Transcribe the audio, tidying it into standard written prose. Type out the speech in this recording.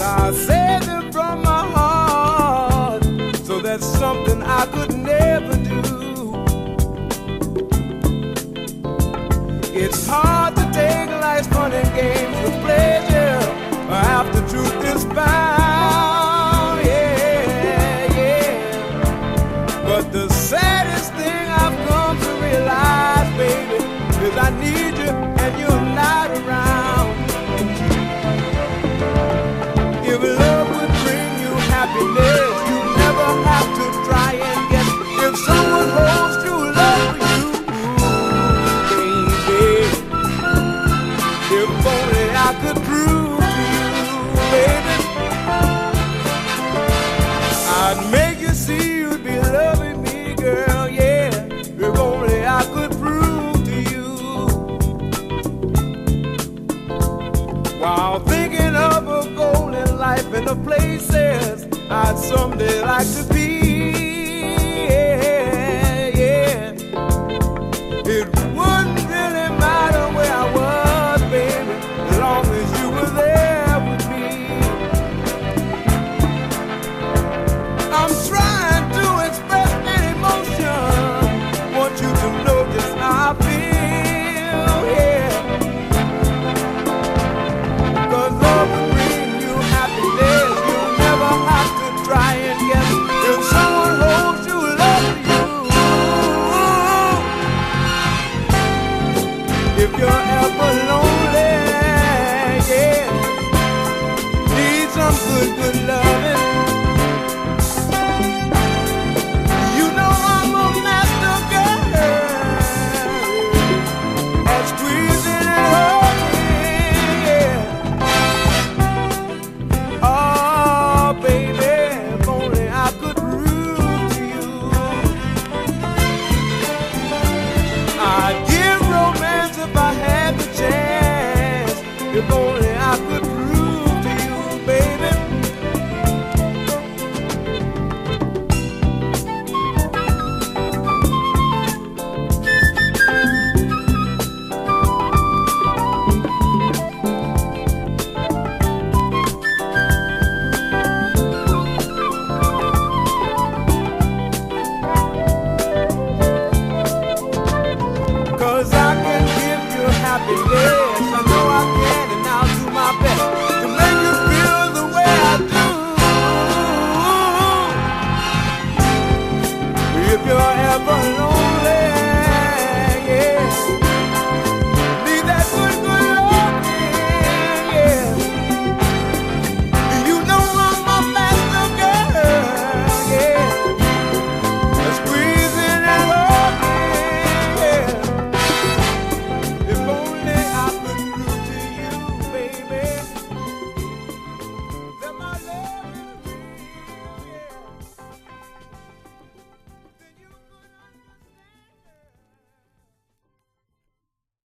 I say them from my heart, so that's something I could never do. It's hard to take life's fun and games with pleasure after truth is found, yeah, yeah. But the saddest thing I've come to realize, baby, is I need you and you're not around. If love would bring you happiness, you never have to try and guess. If someone holds true love for you, baby, if only I could prove to you, baby, I'd make you see you'd be loving me, girl, yeah. If only I could prove to you. While thinking of a golden life and the places I'd someday like to be,